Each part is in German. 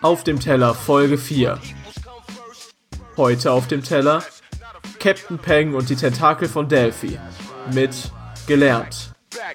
Auf dem Teller Folge 4. Heute auf dem Teller Captain Peng und die Tentakel von Delphi mit Gelernt.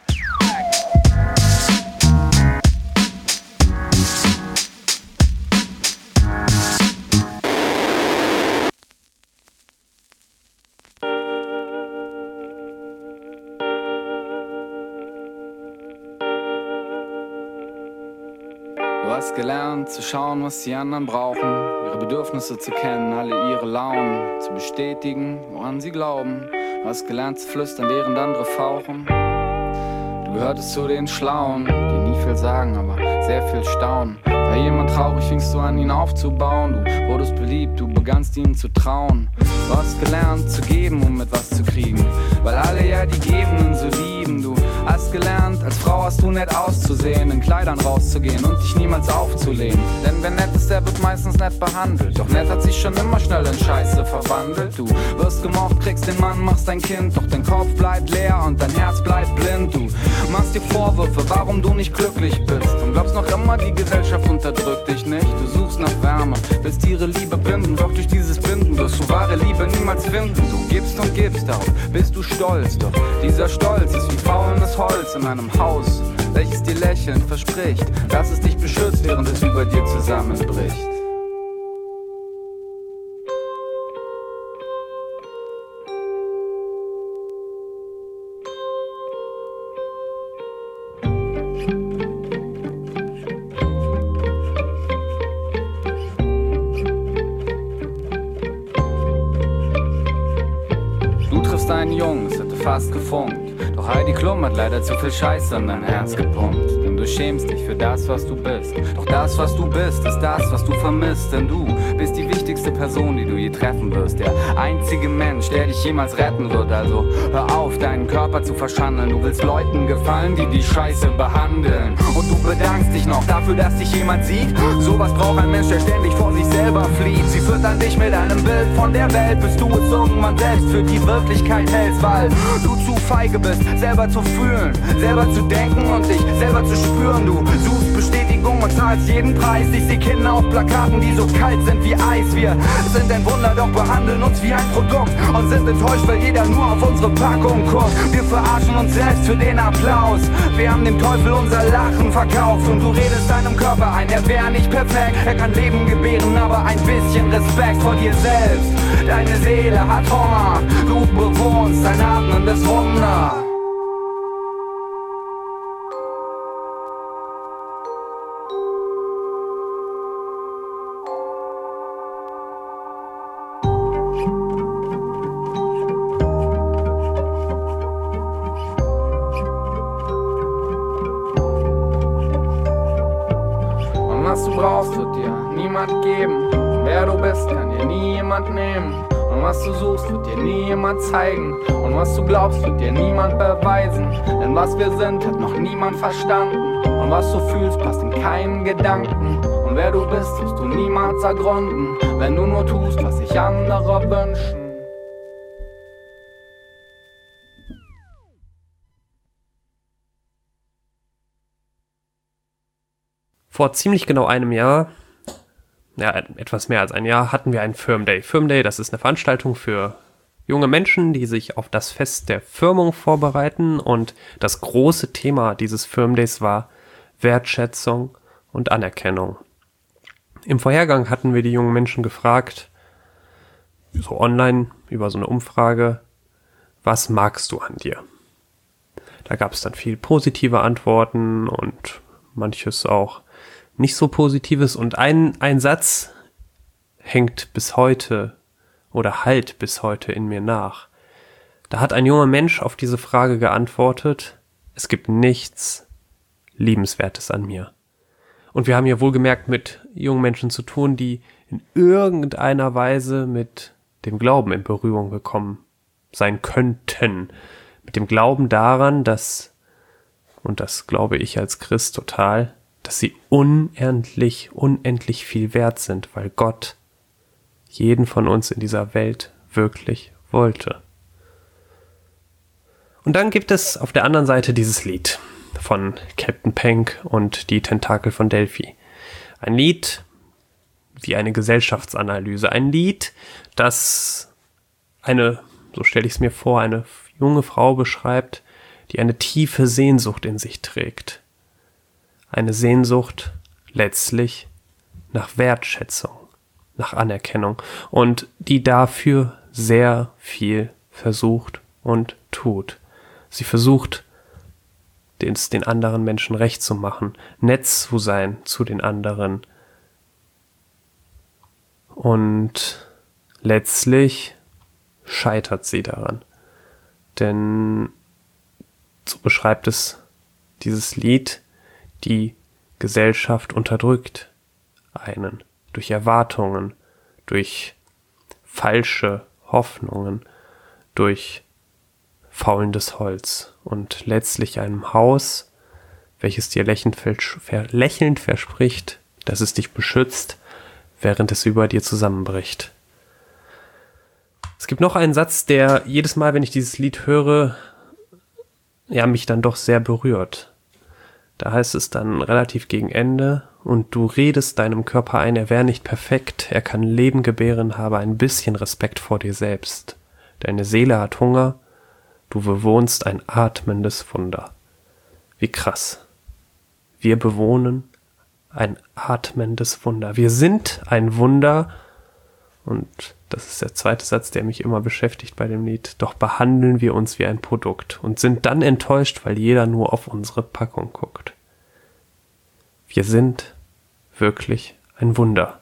Du hast gelernt zu schauen, was die anderen brauchen, ihre Bedürfnisse zu kennen, alle ihre Launen zu bestätigen, woran sie glauben. Du hast gelernt zu flüstern, während andere fauchen. Du gehörtest zu den Schlauen, die nie viel sagen, aber sehr viel staunen. War jemand traurig, fingst du an, ihn aufzubauen. Du wurdest beliebt, du begannst ihnen zu trauen. Du hast gelernt zu geben, um etwas zu kriegen, weil alle ja die Gebenden so lieben. Du hast gelernt, als Frau hast du nett auszusehen, in Kleidern rauszugehen und dich niemals aufzulehnen. Denn wer nett ist, der wird meistens nett behandelt. Doch nett hat sich schon immer schnell in Scheiße verwandelt. Du wirst gemocht, kriegst den Mann, machst dein Kind. Doch dein Kopf bleibt leer und dein Herz bleibt blind. Du machst dir Vorwürfe, warum du nicht glücklich bist. Und glaubst noch immer, die Gesellschaft unterdrückt dich nicht. Du suchst nach Wärme, willst ihre Liebe binden. Doch durch dieses Binden wirst du wahre Liebe niemals finden. Du gibst und gibst, darauf bist du stolz. Doch dieser Stolz ist wie faulendes Holz in einem Haus, welches dir lächelnd verspricht, dass es dich beschützt, während es über dir zusammenbricht. Du triffst einen Jungen, es hätte fast gefunkt. Doch Heidi Klum hat leider zu viel Scheiße an dein Herz gepumpt. Denn du schämst dich für das, was du bist. Doch das, was du bist, ist das, was du vermisst. Denn du bist die wichtigste Person, die du je treffen wirst. Der einzige Mensch, der dich jemals retten wird. Also hör auf, deinen Körper zu verschandeln. Du willst Leuten gefallen, die dich scheiße behandeln. Und du bedankst dich noch dafür, dass dich jemand sieht. Sowas braucht ein Mensch, der ständig vor sich selber flieht. Sie füttern dich mit einem Bild von der Welt, bis du es irgendwann selbst für die Wirklichkeit hältst. Weil du zu feige bist, selber zu fühlen, selber zu denken und dich selber zu spüren. Du suchst Bestätigung und zahlst jeden Preis. Ich seh Kinder auf Plakaten, die so kalt sind wie Eis. Wir sind ein Wunder, doch behandeln uns wie ein Produkt und sind enttäuscht, weil jeder nur auf unsere Packung guckt. Wir verarschen uns selbst für den Applaus. Wir haben dem Teufel unser Lachen verkauft. Und du redest deinem Körper ein, er wäre nicht perfekt. Er kann Leben gebären, aber ein bisschen Respekt vor dir selbst. Deine Seele hat Hunger, du bewohnst ein atmendes Wunder. Was du brauchst, wird dir niemand geben. Wer du bist, kann dir nie jemand nehmen. Und was du suchst, wird dir nie jemand zeigen. Und was du glaubst, wird dir niemand beweisen. Denn was wir sind, hat noch niemand verstanden. Und was du fühlst, passt in keinen Gedanken. Und wer du bist, wirst du niemals ergründen, wenn du nur tust, was sich andere wünschen. Vor ziemlich genau einem Jahr, etwas mehr als ein Jahr, hatten wir einen Firm Day. Firm Day, das ist eine Veranstaltung für junge Menschen, die sich auf das Fest der Firmung vorbereiten. Und das große Thema dieses Firm Days war Wertschätzung und Anerkennung. Im Vorhergang hatten wir die jungen Menschen gefragt, so online über so eine Umfrage, was magst du an dir? Da gab es dann viel positive Antworten und manches auch nicht so Positives. Und ein Satz hängt bis heute oder hallt bis heute in mir nach. Da hat ein junger Mensch auf diese Frage geantwortet: Es gibt nichts Liebenswertes an mir. Und wir haben hier wohlgemerkt mit jungen Menschen zu tun, die in irgendeiner Weise mit dem Glauben in Berührung gekommen sein könnten. Mit dem Glauben daran, dass, und das glaube ich als Christ total, dass sie unendlich viel wert sind, weil Gott jeden von uns in dieser Welt wirklich wollte. Und dann gibt es auf der anderen Seite dieses Lied von Captain Peng und die Tentakel von Delphi. Ein Lied, wie eine Gesellschaftsanalyse. Ein Lied, das so stelle ich es mir vor, eine junge Frau beschreibt, die eine tiefe Sehnsucht in sich trägt. Eine Sehnsucht letztlich nach Wertschätzung, nach Anerkennung und die dafür sehr viel versucht und tut. Sie versucht, den anderen Menschen recht zu machen, nett zu sein zu den anderen. Und letztlich scheitert sie daran. Denn, so beschreibt es dieses Lied, die Gesellschaft unterdrückt einen durch Erwartungen, durch falsche Hoffnungen, durch faulendes Holz und letztlich einem Haus, welches dir lächelnd verspricht, dass es dich beschützt, während es über dir zusammenbricht. Es gibt noch einen Satz, der jedes Mal, wenn ich dieses Lied höre, mich dann doch sehr berührt. Da heißt es dann relativ gegen Ende: Und du redest deinem Körper ein, er wäre nicht perfekt, er kann Leben gebären, habe ein bisschen Respekt vor dir selbst. Deine Seele hat Hunger, du bewohnst ein atmendes Wunder. Wie krass. Wir bewohnen ein atmendes Wunder. Wir sind ein Wunder. Und das ist der zweite Satz, der mich immer beschäftigt bei dem Lied. Doch behandeln wir uns wie ein Produkt und sind dann enttäuscht, weil jeder nur auf unsere Packung guckt. Wir sind wirklich ein Wunder.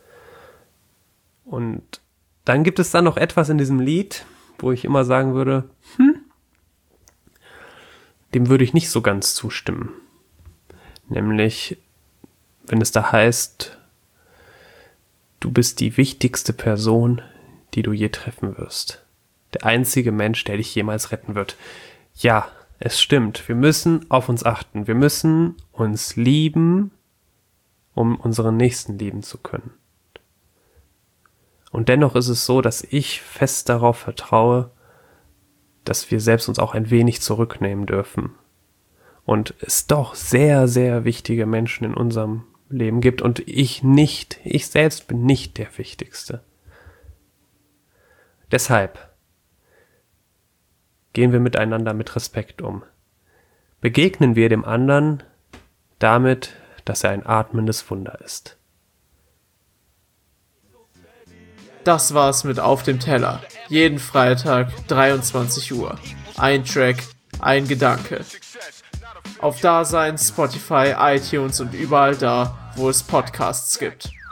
Und dann gibt es dann noch etwas in diesem Lied, wo ich immer sagen würde, dem würde ich nicht so ganz zustimmen. Nämlich, wenn es da heißt, du bist die wichtigste Person, die du je treffen wirst. Der einzige Mensch, der dich jemals retten wird. Ja, es stimmt. Wir müssen auf uns achten. Wir müssen uns lieben, um unseren Nächsten lieben zu können. Und dennoch ist es so, dass ich fest darauf vertraue, dass wir selbst uns auch ein wenig zurücknehmen dürfen. Und es doch sehr, sehr wichtige Menschen in unserem Leben gibt und ich selbst bin nicht der Wichtigste. Deshalb gehen wir miteinander mit Respekt um. Begegnen wir dem anderen damit, dass er ein atmendes Wunder ist. Das war's mit Auf dem Teller. Jeden Freitag, 23 Uhr. Ein Track, ein Gedanke. Auf Dasein, Spotify, iTunes und überall da, wo es Podcasts gibt.